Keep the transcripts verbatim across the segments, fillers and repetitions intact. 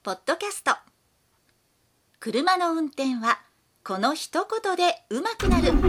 ポッドキャスト。車の運転はこの一言で上手くなる。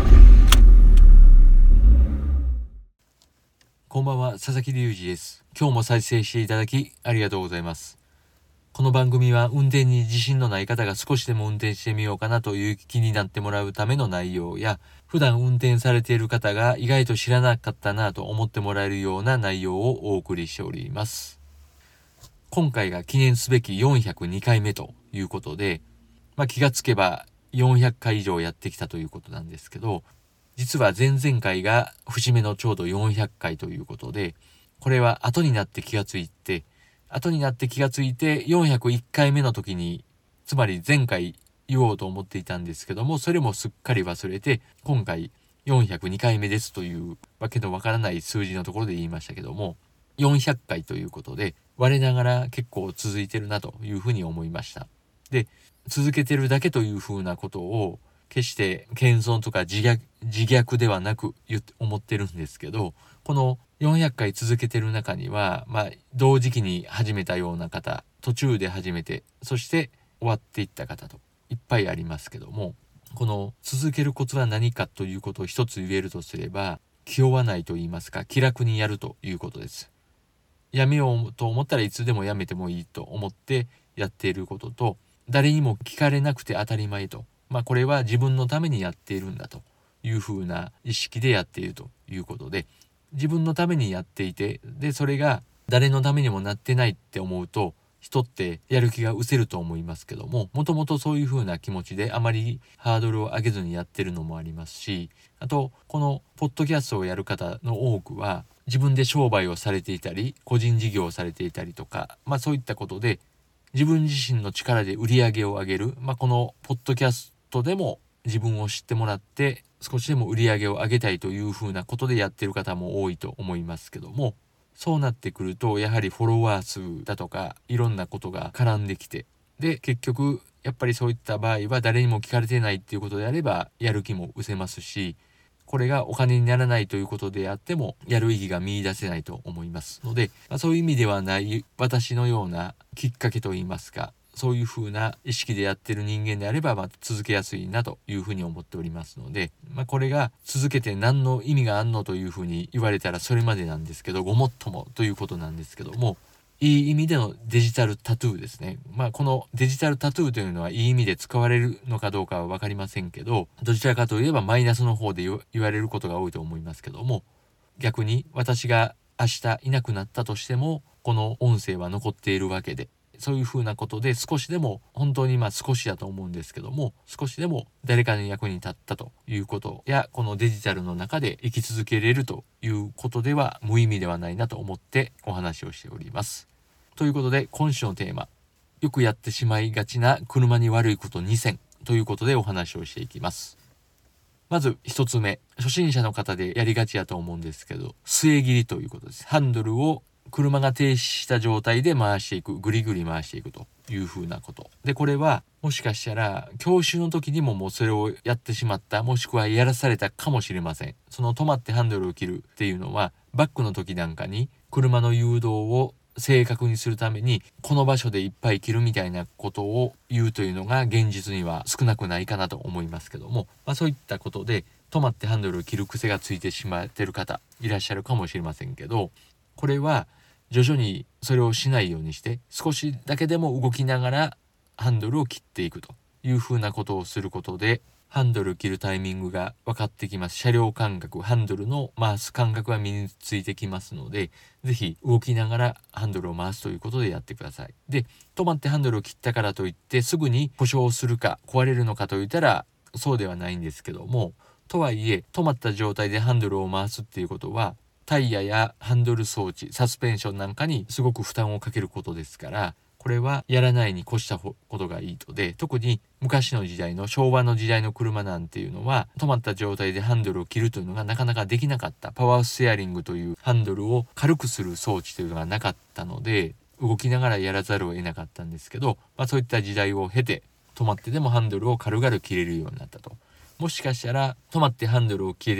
こんばんは、佐々木隆二です。今日も再生していただきありがとうございます。この番組は運転に自信のない方が少しでも運転してみようかなという気になってもらうための内容や、普段運転されている方が意外と知らなかったなと思ってもらえるような内容をお送りしております。今回が記念すべきよんひゃくにかいめということで、まあ、気がつけばよんひゃっかい以上やってきたということなんですけど、実は前々回が節目のちょうどよんひゃっかいということで、これは後になって気がついて、後になって気がついてよんひゃくいっかいめの時に、つまり前回言おうと思っていたんですけども、それもすっかり忘れて、今回よんひゃくにかいめですというわけのわからない数字のところで言いましたけども、よんひゃっかいということで、我ながら結構続いてるなというふうに思いました。で、続けてるだけというふうなことを決して謙遜とか自虐、自虐ではなく言って思ってるんですけど、このよんひゃっかい続けてる中には、まあ同時期に始めたような方、途中で始めて、そして終わっていった方といっぱいありますけども、この続けるコツは何かということを一つ言えるとすれば、気負わないと言いますか、気楽にやるということです。やめようと思ったらいつでもやめてもいいと思ってやっていることと、誰にも聞かれなくて当たり前と、まあこれは自分のためにやっているんだというふうな意識でやっているということで、自分のためにやっていて、でそれが誰のためにもなってないって思うと、人ってやる気が失せると思いますけども、もともとそういうふうな気持ちであまりハードルを上げずにやってるのもありますし、あとこのポッドキャストをやる方の多くは自分で商売をされていたり、個人事業をされていたりとか、まあそういったことで自分自身の力で売り上げを上げる、まあこのポッドキャストでも自分を知ってもらって少しでも売り上げを上げたいというふうなことでやっている方も多いと思いますけども、そうなってくるとやはりフォロワー数だとかいろんなことが絡んできて、で結局やっぱりそういった場合は誰にも聞かれてないっていうことであればやる気も失せますし、これがお金にならないということであってもやる意義が見出せないと思いますので、まあ、そういう意味ではない私のようなきっかけといいますか、そういう風な意識でやってる人間であれば、まあ、続けやすいなというふうに思っておりますので、まあ、これが続けて何の意味があんのというふうに言われたらそれまでなんですけど、ごもっともということなんですけども、いい意味でのデジタルタトゥーですね。まあこのデジタルタトゥーというのはいい意味で使われるのかどうかは分かりませんけど、どちらかといえばマイナスの方で言われることが多いと思いますけども、逆に私が明日いなくなったとしてもこの音声は残っているわけで、そういうふうなことで少しでも、本当にまあ少しだと思うんですけども、少しでも誰かの役に立ったということや、このデジタルの中で生き続けれるということでは無意味ではないなと思ってお話をしております。ということで今週のテーマ、よくやってしまいがちな車に悪いことにせんということでお話をしていきます。まず一つ目、初心者の方でやりがちやと思うんですけど、末切りということです。ハンドルを車が停止した状態で回していく、ぐりぐり回していくというふうなことで、これはもしかしたら教習の時にももうそれをやってしまった、もしくはやらされたかもしれません。その止まってハンドルを切るっていうのは、バックの時なんかに車の誘導を正確にするためにこの場所でいっぱい切るみたいなことを言うというのが現実には少なくないかなと思いますけども、まあ、そういったことで止まってハンドルを切る癖がついてしまっている方いらっしゃるかもしれませんけど、これは徐々にそれをしないようにして少しだけでも動きながらハンドルを切っていくというふうなことをすることで、ハンドル切るタイミングが分かってきます。車両感覚、ハンドルの回す感覚が身についてきますので、ぜひ動きながらハンドルを回すということでやってください。で、止まってハンドルを切ったからといってすぐに故障するか壊れるのかといったらそうではないんですけども、とはいえ止まった状態でハンドルを回すっていうことはタイヤやハンドル装置、サスペンションなんかにすごく負担をかけることですから、これはやらないに越したことがいいとで、特に昔の時代の昭和の時代の車なんていうのは止まった状態でハンドルを切るというのがなかなかできなかった。パワーステアリングというハンドルを軽くする装置というのがなかったので、動きながらやらざるを得なかったんですけど、まあ、そういった時代を経て止まってでもハンドルを軽々切れるようになったと。もしかしたら止まってハンドルを切れる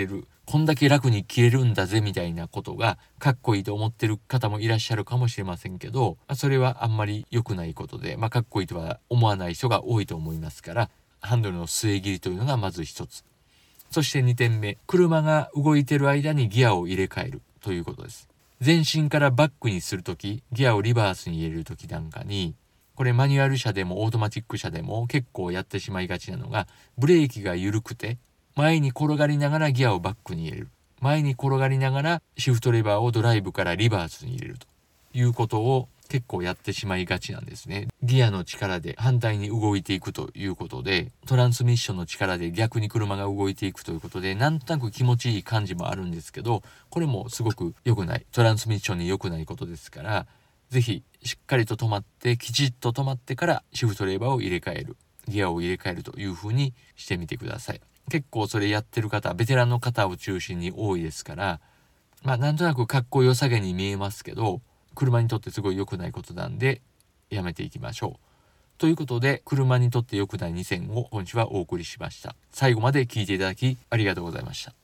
こんだけ楽に切れるんだぜみたいなことがかっこいいと思ってる方もいらっしゃるかもしれませんけど、まあ、それはあんまり良くないことで、まあ、かっこいいとは思わない人が多いと思いますから、ハンドルの据え切りというのがまず一つ。そしてにてんめ、車が動いてる間にギアを入れ替えるということです。前進からバックにするとき、ギアをリバースに入れるときなんかに、これマニュアル車でもオートマティック車でも結構やってしまいがちなのが、ブレーキが緩くて前に転がりながらギアをバックに入れる、前に転がりながらシフトレバーをドライブからリバースに入れるということを結構やってしまいがちなんですね。ギアの力で反対に動いていくということで、トランスミッションの力で逆に車が動いていくということで、なんとなく気持ちいい感じもあるんですけど、これもすごく良くない、トランスミッションに良くないことですから、ぜひしっかりと止まって、きちっと止まってからシフトレバーを入れ替える、ギアを入れ替えるという風にしてみてください。結構それやってる方、ベテランの方を中心に多いですから、まあなんとなくかっこよさげに見えますけど、車にとってすごい良くないことなんでやめていきましょう。ということで、車にとって良くないにせんを今週はお送りしました。最後まで聞いていただきありがとうございました。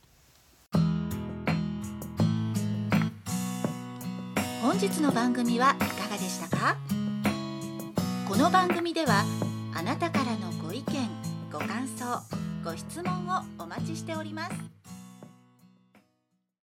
本日の番組はいかがでしたか？この番組ではあなたからのご意見、ご感想、ご質問をお待ちしております。